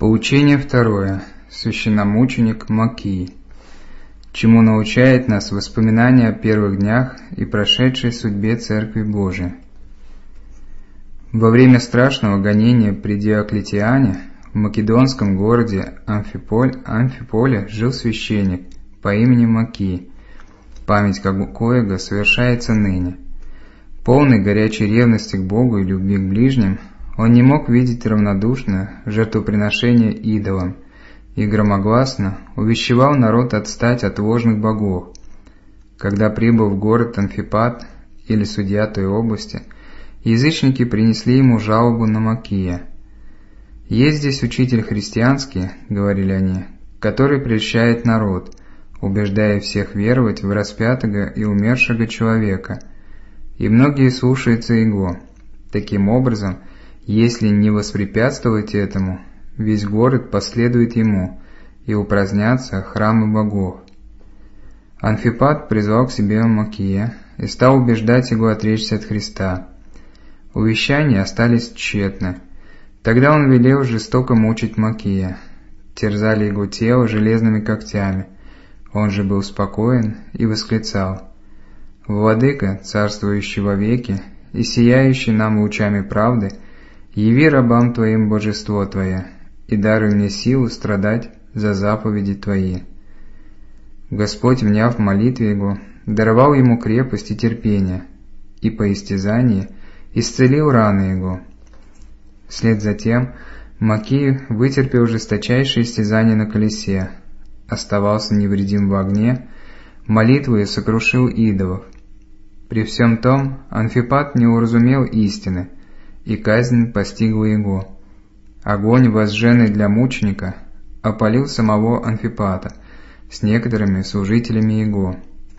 Поучение второе. Священномученик Маккий. Чему научает нас воспоминание о первых днях и прошедшей судьбе Церкви Божией. Во время страшного гонения при Диоклетиане в македонском городе Амфиполе жил священник по имени Маккий, память коего совершается ныне. Полный горячей ревности к Богу и любви к ближним, он не мог видеть равнодушно жертвоприношение идолам и громогласно увещевал народ отстать от ложных богов. Когда прибыл в город Амфипат, или судья той области, язычники принесли ему жалобу на Маккия. «Есть здесь учитель христианский, — говорили они, — который прельщает народ, убеждая всех веровать в распятого и умершего человека, и многие слушаются его. Таким образом, если не воспрепятствовать этому, весь город последует ему, и упразднятся храмы богов». Амфипат призвал к себе Маккия и стал убеждать его отречься от Христа. Увещания остались тщетны. Тогда он велел жестоко мучить Маккия. Терзали его тело железными когтями. Он же был спокоен и восклицал: «Владыка, царствующий вовеки и сияющий нам лучами правды, яви рабам Твоим божество Твое, и даруй мне силу страдать за заповеди Твои». Господь, вняв молитве его, даровал ему крепость и терпение, и по истязании исцелил раны его. Вслед за тем Маккий вытерпел жесточайшее истязание на колесе, оставался невредим в огне, молитвою сокрушил идолов. При всем том Амфипат не уразумел истины, и казнь постигла его. Огонь, возжженный для мученика, опалил самого Амфипата с некоторыми служителями его.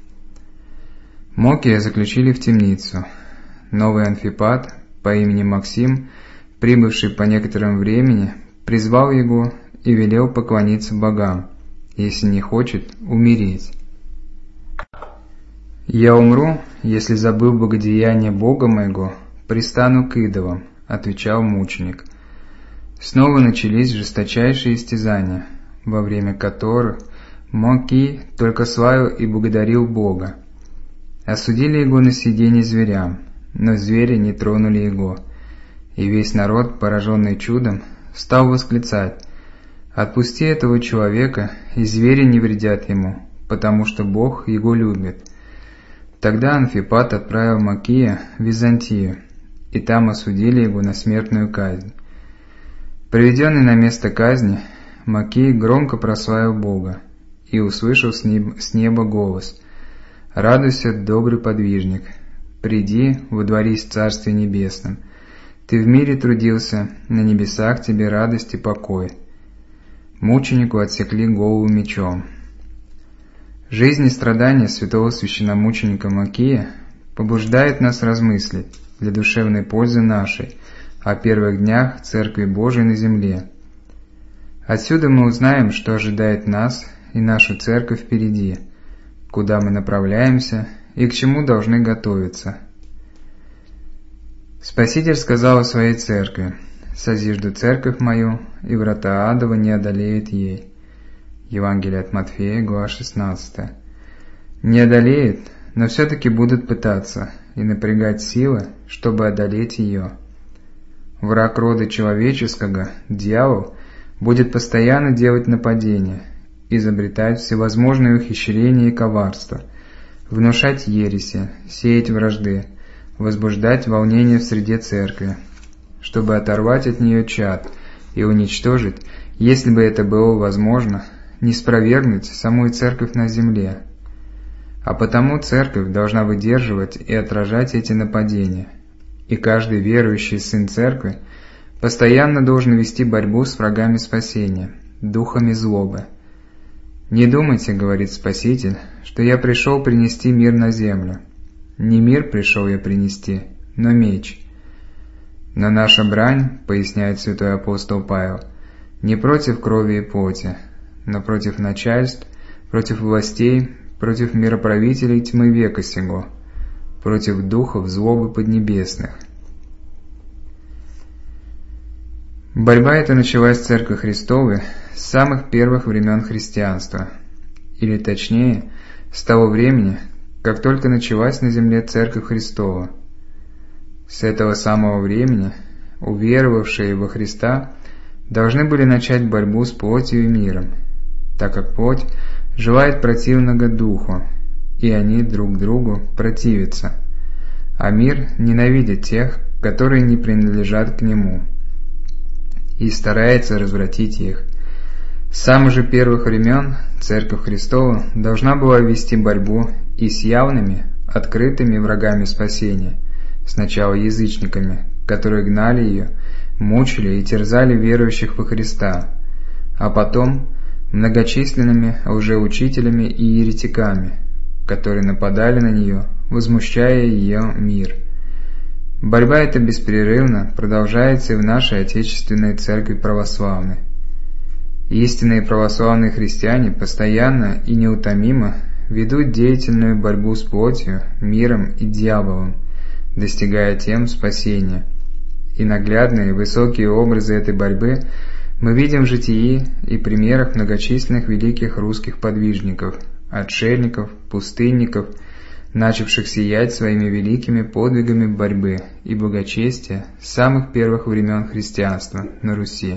Маккия заключили в темницу. Новый Амфипат по имени Максим, прибывший по некоторому времени, призвал его и велел поклониться богам, если не хочет умереть. «Я умру, если забыл богодеяние Бога моего, пристану к идолам», — отвечал мученик. Снова начались жесточайшие истязания, во время которых Маккий только славил и благодарил Бога. Осудили его на съедение зверям, но звери не тронули его, и весь народ, пораженный чудом, стал восклицать: «Отпусти этого человека, и звери не вредят ему, потому что Бог его любит». Тогда Амфипат отправил Маккия в Византию, и там осудили его на смертную казнь. Приведенный на место казни, Маккий громко прославил Бога и услышал с неба голос: «Радуйся, добрый подвижник, приди, водворись в Царстве Небесном. Ты в мире трудился, на небесах тебе радость и покой». Мученику отсекли голову мечом. Жизнь и страдания святого священномученика Маккия побуждает нас размыслить для душевной пользы нашей о первых днях Церкви Божией на земле. Отсюда мы узнаем, что ожидает нас и нашу Церковь впереди, куда мы направляемся и к чему должны готовиться. Спаситель сказал о своей Церкви: «Созижду Церковь мою, и врата адова не одолеют ей». Евангелие от Матфея, глава 16. Не одолеет, но все-таки будут пытаться и напрягать силы, чтобы одолеть ее. Враг рода человеческого, дьявол, будет постоянно делать нападения, изобретать всевозможные ухищрения и коварства, внушать ереси, сеять вражды, возбуждать волнение в среде церкви, чтобы оторвать от нее чад и уничтожить, если бы это было возможно, не спровергнуть самую церковь на земле. А потому церковь должна выдерживать и отражать эти нападения, и каждый верующий сын церкви постоянно должен вести борьбу с врагами спасения, духами злобы. «Не думайте, — говорит Спаситель, — что я пришел принести мир на землю. Не мир пришел я принести, но меч. Но наша брань, — поясняет святой апостол Павел, — не против крови и плоти, но против начальств, против властей, против мироправителей тьмы века сего, против духов злобы поднебесных». Борьба эта началась в Церкви Христовой с самых первых времен христианства, или точнее, с того времени, как только началась на земле Церковь Христова. С этого самого времени уверовавшие во Христа должны были начать борьбу с плотью и миром, так как плоть желает противного духу, и они друг другу противятся, а мир ненавидит тех, которые не принадлежат к нему, и старается развратить их. С самых же первых времен Церковь Христова должна была вести борьбу и с явными, открытыми врагами спасения, сначала язычниками, которые гнали ее, мучили и терзали верующих во Христа, а потом многочисленными лжеучителями и еретиками, которые нападали на нее, возмущая ее мир. Борьба эта беспрерывно продолжается и в нашей Отечественной Церкви Православной. Истинные православные христиане постоянно и неутомимо ведут деятельную борьбу с плотью, миром и дьяволом, достигая тем спасения. И наглядные высокие образы этой борьбы мы видим в житии и примерах многочисленных великих русских подвижников, отшельников, пустынников, начавших сиять своими великими подвигами борьбы и благочестия с самых первых времен христианства на Руси.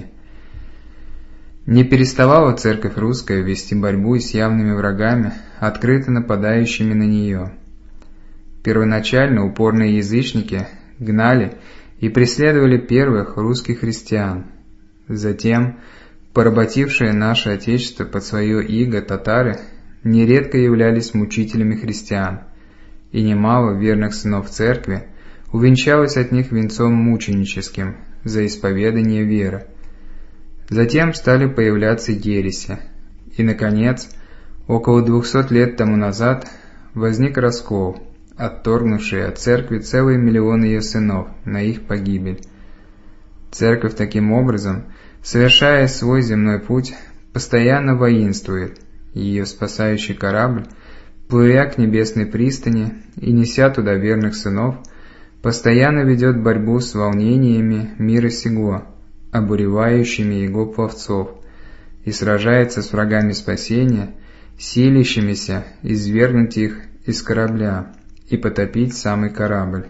Не переставала Церковь Русская вести борьбу и с явными врагами, открыто нападающими на нее. Первоначально упорные язычники гнали и преследовали первых русских христиан. Затем поработившие наше Отечество под свое иго татары нередко являлись мучителями христиан, и немало верных сынов Церкви увенчалось от них венцом мученическим за исповедание веры. Затем стали появляться ереси, и, наконец, около 200 лет тому назад возник раскол, отторгнувший от Церкви целые миллионы ее сынов на их погибель. Церковь таким образом, совершая свой земной путь, постоянно воинствует, и ее спасающий корабль, плывя к небесной пристани и неся туда верных сынов, постоянно ведет борьбу с волнениями мира сего, обуревающими его пловцов, и сражается с врагами спасения, силящимися извергнуть их из корабля и потопить самый корабль.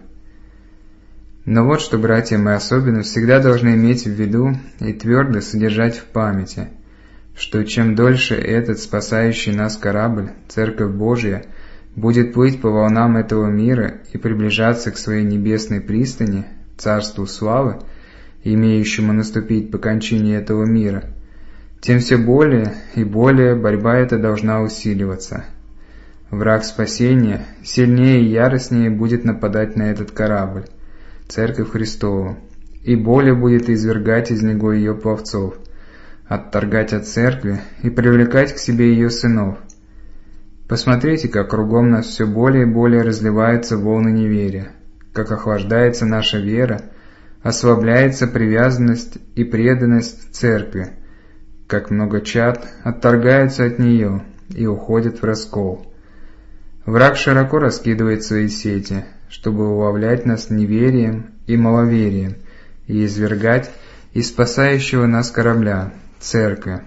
Но вот что, братья, мы особенно всегда должны иметь в виду и твердо содержать в памяти, что чем дольше этот спасающий нас корабль, Церковь Божия, будет плыть по волнам этого мира и приближаться к своей небесной пристани, Царству Славы, имеющему наступить по кончине этого мира, тем все более и более борьба эта должна усиливаться. Враг спасения сильнее и яростнее будет нападать на этот корабль, Церковь Христову, и более будет извергать из него ее пловцов, отторгать от Церкви и привлекать к себе ее сынов. Посмотрите, как кругом нас все более и более разливаются волны неверия, как охлаждается наша вера, ослабляется привязанность и преданность Церкви, как много чад отторгаются от нее и уходят в раскол. Враг широко раскидывает свои сети, чтобы уловлять нас неверием и маловерием и извергать из спасающего нас корабля, Церкви.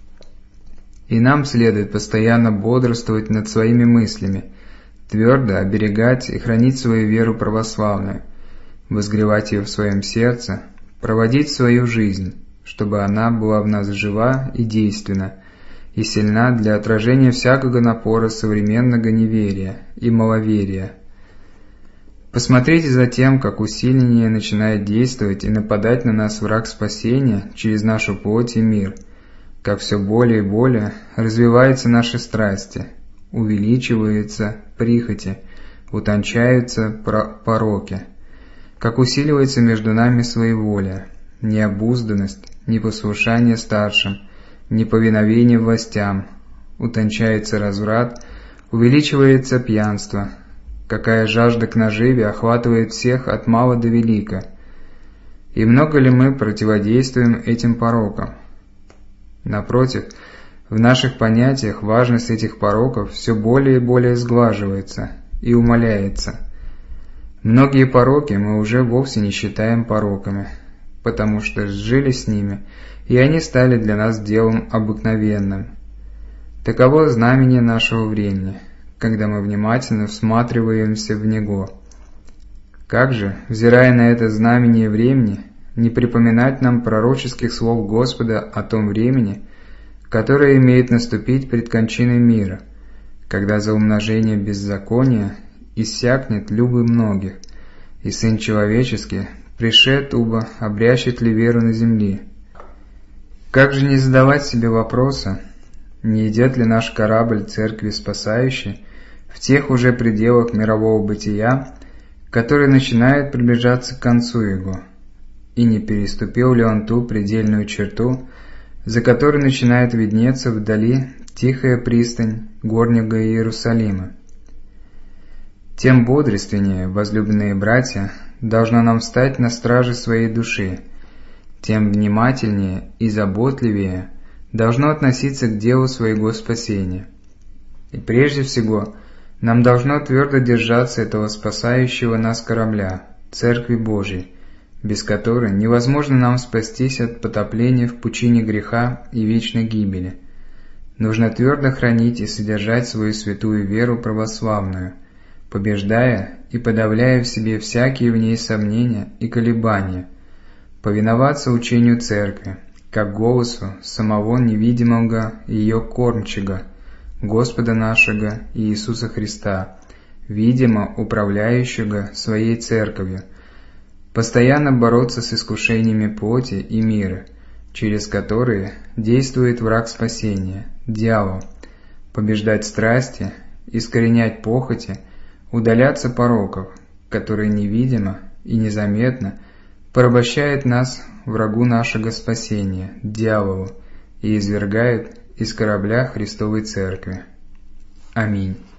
И нам следует постоянно бодрствовать над своими мыслями, твердо оберегать и хранить свою веру православную, возгревать ее в своем сердце, проводить свою жизнь, чтобы она была в нас жива и действенна, и сильна для отражения всякого напора современного неверия и маловерия. Посмотрите за тем, как усиленнее начинает действовать и нападать на нас враг спасения через нашу плоть и мир, как все более и более развиваются наши страсти, увеличиваются прихоти, утончаются пороки, как усиливается между нами своеволие, необузданность, непослушание старшим, неповиновение властям, утончается разврат, увеличивается пьянство, какая жажда к наживе охватывает всех от мала до велика. И много ли мы противодействуем этим порокам? Напротив, в наших понятиях важность этих пороков все более и более сглаживается и умаляется. Многие пороки мы уже вовсе не считаем пороками, потому что жили с ними, и они стали для нас делом обыкновенным. Таково знамение нашего времени, когда мы внимательно всматриваемся в него. Как же, взирая на это знамение времени, не припоминать нам пророческих слов Господа о том времени, которое имеет наступить пред кончиной мира, когда за умножение беззакония иссякнет любы многих, и Сын Человеческий пришед, убо обрящет ли веру на земли. Как же не задавать себе вопроса, не идет ли наш корабль Церкви Спасающей в тех уже пределах мирового бытия, который начинает приближаться к концу его, и не переступил ли он ту предельную черту, за которой начинает виднеться вдали тихая пристань горнего Иерусалима. Тем бодрственнее, возлюбленные братья, должно нам встать на страже своей души, тем внимательнее и заботливее должно относиться к делу своего спасения. И прежде всего, нам должно твердо держаться этого спасающего нас корабля, Церкви Божией, без которой невозможно нам спастись от потопления в пучине греха и вечной гибели. Нужно твердо хранить и содержать свою святую веру православную, побеждая и подавляя в себе всякие в ней сомнения и колебания, повиноваться учению Церкви, как голосу самого невидимого ее кормчего, Господа нашего Иисуса Христа, видимо управляющего своей Церковью, постоянно бороться с искушениями плоти и мира, через которые действует враг спасения, дьявол, побеждать страсти, искоренять похоти, удаляться пороков, которые невидимо и незаметно порабощают нас врагу нашего спасения, дьяволу, и извергают из корабля Христовой Церкви. Аминь.